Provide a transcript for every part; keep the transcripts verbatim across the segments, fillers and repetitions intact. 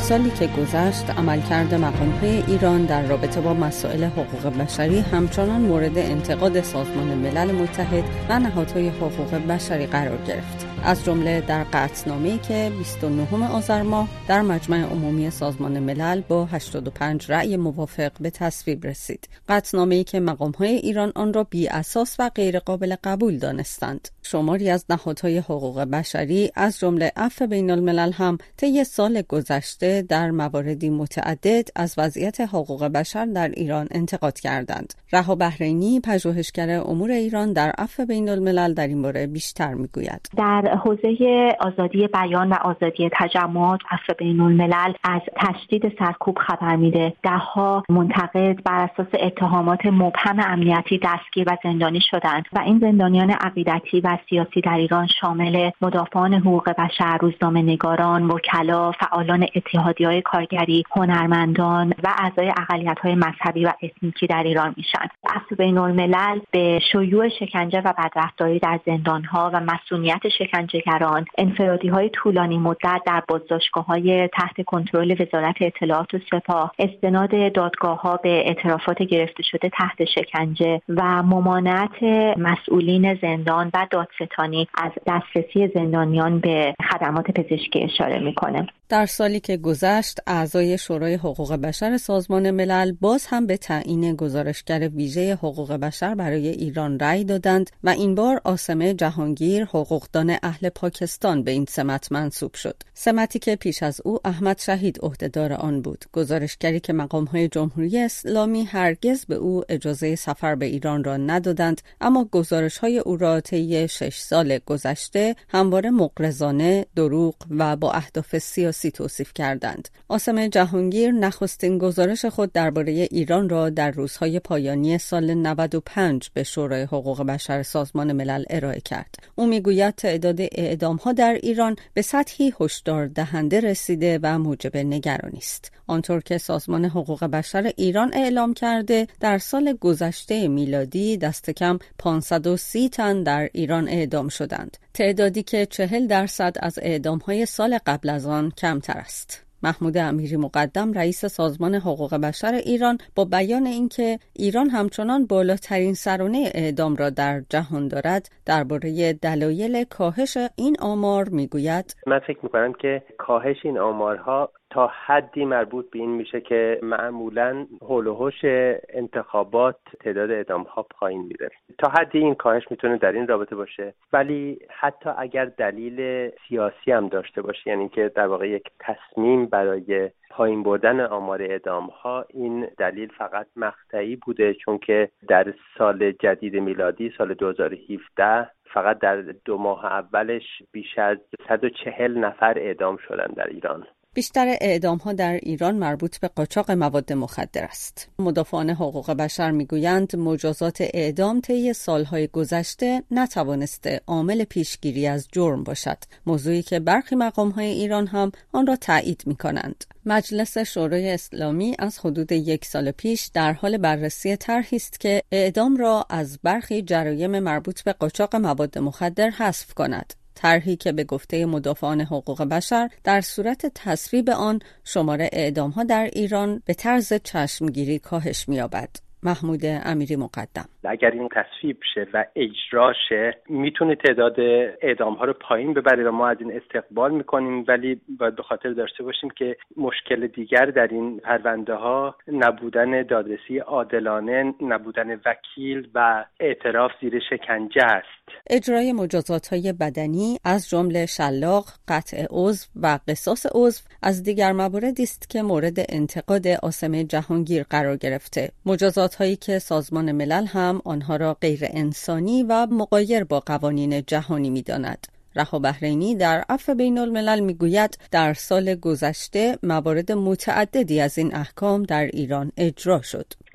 سالی که گذشت، عملکرد مقام‌های ایران در رابطه با مسائل حقوق بشری همچنان مورد انتقاد سازمان ملل متحد و نهادهای حقوق بشری قرار گرفت. از جمله در قطعنامه‌ای که بیست و نهم آذر ماه در مجمع عمومی سازمان ملل با هشتاد و پنج رأی موافق به تصویب رسید. قطعنامه‌ای که مقام‌های ایران آن را بی اساس و غیر قابل قبول دانستند. شماری از نهادهای حقوق بشری از جمله عفو بین الملل هم طی سال گذشته در مواردی متعدد از وضعیت حقوق بشر در ایران انتقاد کردند. رها بحرینی، پژوهشگر امور ایران در عفو بین الملل، در این باره بیشتر میگوید. در حوزه آزادی بیان و آزادی تجمعات، عفو بین الملل از تشدید سرکوب خبر میده. دهها منتقد بر اساس اتهامات مبهم امنیتی دستگیر و زندانی شدند و این زندانیان عقیدتی و سیاسی در ایران شامل مدافعان حقوق بشر، روزنامه‌نگاران، وکلا، فعالان اتحادیه‌های کارگری، هنرمندان و اعضای اقلیت‌های مذهبی و اتنیکی در ایران میشن. عفو بین الملل به شیوع شکنجه و بدرفتاری در زندان‌ها و مسئولیت شکنجهگران، انفرادی‌های طولانی مدت در بازداشتگاه‌های تحت کنترل وزارت اطلاعات و سپاه، استناد دادگاه‌ها به اعترافات گرفته شده تحت شکنجه و ممانعت مسئولین زندان و دادستانی از دسترسی زندانیان به خدمات پزشکی اشاره می‌کنه. در سالی که گذشت، اعضای شورای حقوق بشر سازمان ملل باز هم به تعیین گزارشگر ویژه حقوق بشر برای ایران رأی دادند و این بار عاصمه جهانگیر، حقوقدان اهل پاکستان، به این سمت منصوب شد. سمتی که پیش از او احمد شهید عهدهدار آن بود. گزارشگری که مقام‌های جمهوری اسلامی هرگز به او اجازه سفر به ایران را ندادند، اما گزارش‌های او را طی شش سال گذشته همواره مغرضانه، دروغ و با اهداف سیاسی توصیف کردند. عاصم جهانگیر نخستین گزارش خود درباره ایران را در روزهای پایانی سال نود و پنج به شورای حقوق بشر سازمان ملل ارائه کرد. او میگوید تعداد اعدام‌ها در ایران به سطحی هشدار دهنده رسیده و موجب نگرانی است. آنطور که سازمان حقوق بشر ایران اعلام کرده، در سال گذشته میلادی دست کم پانصد و سی تن در ایران اعدام شدند. تعدادی که چهل درصد از اعدام‌های سال قبل از آن کمتر است. محمود امیری مقدم، رئیس سازمان حقوق بشر ایران، با بیان اینکه ایران همچنان بالاترین سرانه اعدام را در جهان دارد، درباره دلایل کاهش این آمار میگوید: من فکر می‌کنم که کاهش این آمارها تا حدی مربوط به این میشه که معمولاً حول و حوش انتخابات تعداد اعدام‌ها پایین میره. تا حدی این کاهش میتونه در این رابطه باشه، ولی حتی اگر دلیل سیاسی هم داشته باشه، یعنی که در واقع یک تصمیم برای پایین بردن آمار اعدام‌ها، این دلیل فقط مقطعی بوده، چون که در سال جدید میلادی سال دو هزار و هفده فقط در دو ماه اولش بیش از صد و چهل نفر اعدام شدن در ایران. بیشتر اعدام‌ها در ایران مربوط به قاچاق مواد مخدر است. مدافعان حقوق بشر میگویند مجازات اعدام طی سالهای گذشته نتوانسته عامل پیشگیری از جرم باشد، موضوعی که برخی مقام‌های ایران هم آن را تایید می‌کنند. مجلس شورای اسلامی از حدود یک سال پیش در حال بررسی طرحی است که اعدام را از برخی جرایم مربوط به قاچاق مواد مخدر حذف کند. طرحی که به گفته مدافعان حقوق بشر در صورت تصویب آن شمار اعدام‌ها در ایران به طرز چشمگیری کاهش می‌یابد. محمود امیری مقدم: اگر این تصویب شه و اجرا شه، میتونه تعداد اعدام‌ها رو پایین ببره و ما از این استقبال میکنیم، ولی باید به خاطر داشته باشیم که مشکل دیگر در این پرونده‌ها نبودن دادرسی عادلانه، نبودن وکیل و اعتراف زیر شکنجه است. اجرای مجازات‌های بدنی از جمله شلاق، قطع عضو و قصاص عضو از دیگر مواردی است که مورد انتقاد عاصم جهانگیر قرار گرفته. مجازات‌هایی که سازمان ملل هم آنها را غیر انسانی و مغایر با قوانین جهانی می‌داند. رها بحرینی در عفو بین الملل میگوید در سال گذشته موارد متعددی از این احکام در ایران اجرا شد.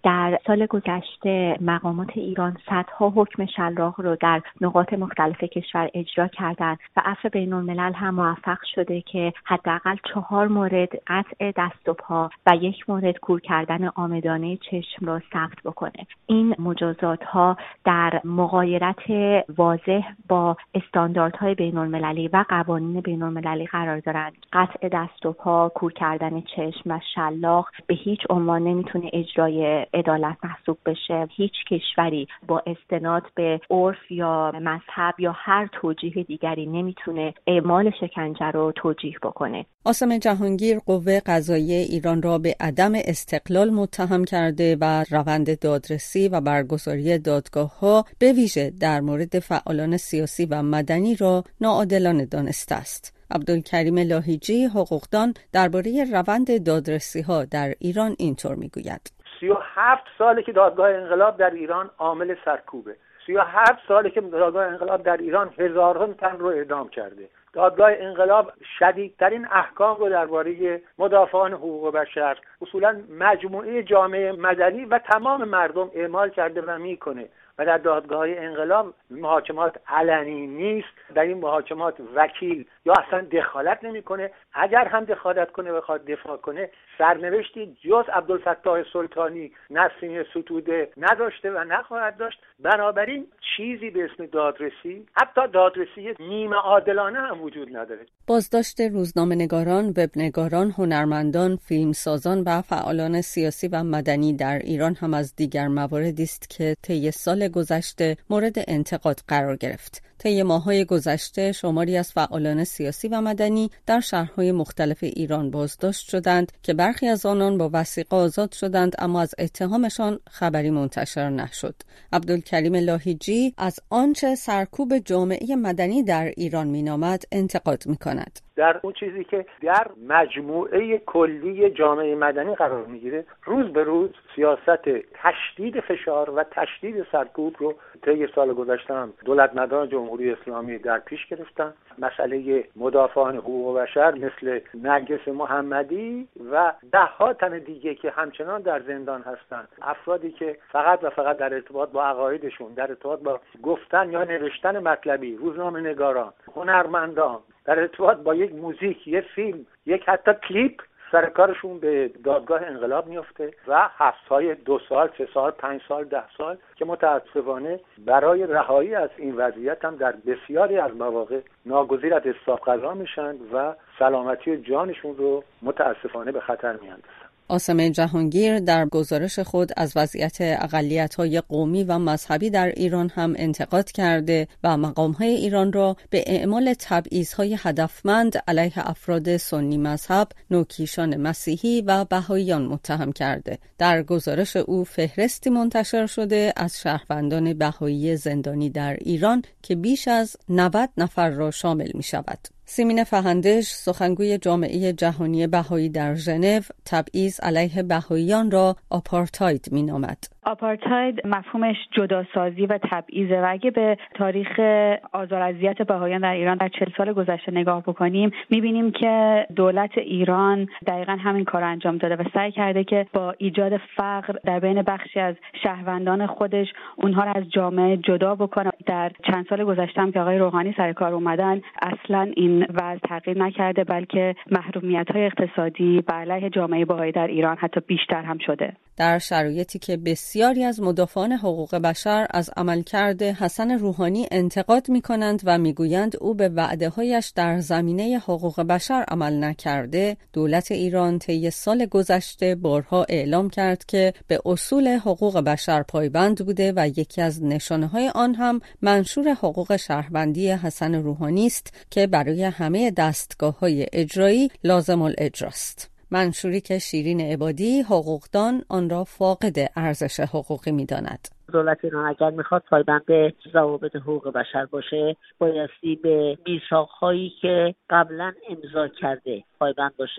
در سال گذشته مقامات ایران صدها حکم شلاق رو در نقاط مختلف کشور اجرا کردند و عفو بین‌الملل هم موفق شده که حداقل چهار مورد قطع دست و پا و یک مورد کور کردن عامدانه چشم را ثبت بکنه. این مجازات ها در مغایرت واضح با استانداردهای بین‌المللی و قوانین بین‌المللی قرار دارند. قطع دست و پا، کور کردن چشم و شلاق به هیچ عنوان نمیتونه اجرای عدالت محسوب بشه. هیچ کشوری با استناد به عرف یا مذهب یا هر توجیه دیگری نمیتونه اعمال شکنجه رو توجیه بکنه. عاصم جهانگیر قوه قضاییه ایران را به عدم استقلال متهم کرده و روند دادرسی و برگزاری دادگاه‌ها به ویژه در مورد فعالان سیاسی و مدنی را ناعادلانه دانسته است. عبدالکریم لاهیجی حقوقدان درباره روند دادرسی‌ها در ایران اینطور میگوید: سی و هفت ساله که دادگاه انقلاب در ایران عامل سرکوبه. سی و هفت ساله که دادگاه انقلاب در ایران هزاران تن رو اعدام کرده. دادگاه انقلاب شدیدترین احکام رو درباره مدافعان حقوق بشر، اصولا مجموعه جامعه مدنی و تمام مردم اعمال کرده و میکنه و در دادگاه انقلاب محاکمات علنی نیست. در این محاکمات وکیل یا اصلا دخالت نمیکنه. اگر هم دخالت کنه بخواد دفاع کنه، سرنوشتی جز عبدالفتاح سلطانی، نسرین ستوده نداشته و نخواهد داشت. بنابراین چیزی به اسم دادرسی، حتی دادرسی نیمه عادلانه هم وجود نداره. بازداشت روزنامه‌نگاران، وبنگاران، هنرمندان، فیلمسازان و فعالان سیاسی و مدنی در ایران هم از دیگر مواردی است که طی سال گذشته مورد انتقاد قرار گرفت. طی ماه‌های گذشته شماری از فعالان سیاسی و مدنی در شهرهای مختلف ایران بازداشت شدند که برخی از آنان با وثیقه آزاد شدند، اما از اتهامشان خبری منتشر نشد. عبدالکریم لاهیجی از آنچه سرکوب جامعه مدنی در ایران مینامد انتقاد می‌کند. در اون چیزی که در مجموعه کلی جامعه مدنی قرار میگیره، روز به روز سیاست تشدید فشار و تشدید سرکوب رو طی سال گذشته هم دولتمداران جمهوری اسلامی در پیش گرفتن. مسئله مدافعان حقوق بشر مثل نرگس محمدی و ده ها تن دیگه که همچنان در زندان هستند، افرادی که فقط و فقط در ارتباط با عقایدشون، در ارتباط با گفتن یا نوشتن مطلبی، روزنامه‌نگاران، هنرمندان، در ارتباط با یک موزیک، یک فیلم، یک حتی کلیپ سر کارشون به دادگاه انقلاب میفته و حبس‌های دو سال، سه سال، پنج سال، ده سال که متاسفانه برای رهایی از این وضعیت هم در بسیاری از مواقع ناگزیر از اصلاح قضا میشن و سلامتی جانشون رو متاسفانه به خطر میاندازن. عاصم جهانگیر در گزارش خود از وضعیت اقلیت‌های قومی و مذهبی در ایران هم انتقاد کرده و مقام‌های ایران را به اعمال تبعیض‌های هدفمند علیه افراد سنی مذهب، نوکیشان مسیحی و بهائیان متهم کرده. در گزارش او فهرستی منتشر شده از شهروندان بهایی زندانی در ایران که بیش از نود نفر را شامل می‌شود. سیمین فهندش، سخنگوی جامعه جهانی بهایی در ژنو، تبعیض علیه بهائیان را آپارتاید می‌نامد. آپارتاید مفهومش جداسازی و تبعیضه و اگه به تاریخ آزار اذیت بهائیان در ایران در چهل سال گذشته نگاه بکنیم، می‌بینیم که دولت ایران دقیقاً همین کار انجام داده و سعی کرده که با ایجاد فقر در بین بخشی از شهروندان خودش اونها را از جامعه جدا بکنه. در چند سال گذشته هم که آقای روحانی سر کار اومدن، اصلاً این وضع تغییر نکرده، بلکه محرومیت‌های اقتصادی بر علیه جامعه بهایی در ایران حتی بیشتر هم شده. در شرایطی که بسیاری از مدافعان حقوق بشر از عملکرد حسن روحانی انتقاد می‌کنند و می‌گویند او به وعده‌هایش در زمینه حقوق بشر عمل نکرده، دولت ایران طی سال گذشته بارها اعلام کرد که به اصول حقوق بشر پایبند بوده و یکی از نشانه‌های آن هم منشور حقوق شهروندی حسن روحانی است که برای همه دستگاه‌های اجرایی لازم الاجراست. منشوری که شیرین عبادی حقوقدان آن را فاقد ارزش حقوقی می‌داند. دولت ایران اگر میخواد پایبند به ضوابط حقوق بشر باشه، بایستی به میثاق‌هایی که قبلا امضا کرده پایبند باشه.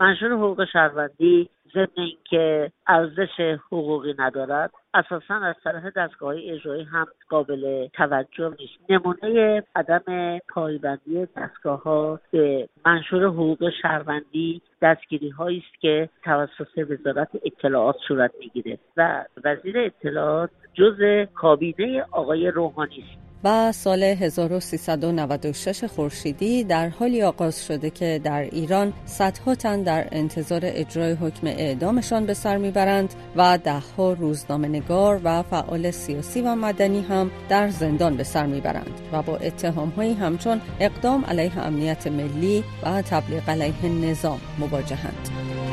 منشور حقوق شهروندی ضمن اینکه ارزش حقوقی ندارد، اساساً از طرف دستگاه‌های اجرایی هم قابل توجه نیست. نمونه عدم پایبندی دستگاه‌ها به منشور حقوق شهروندی دستگیری‌هایی است که توسط وزارت اطلاعات صورت می‌گیرد و وزیر اطلاعات جزء کابینه آقای روحانی است. و سال هزار و سیصد و نود و شش خورشیدی در حالی آغاز شده که در ایران صدها تن در انتظار اجرای حکم اعدامشان به سر میبرند و دهها روزنامه‌نگار و فعال سیاسی و مدنی هم در زندان به سر میبرند و با اتهام‌هایی همچون اقدام علیه امنیت ملی و تبلیغ علیه نظام مواجهند.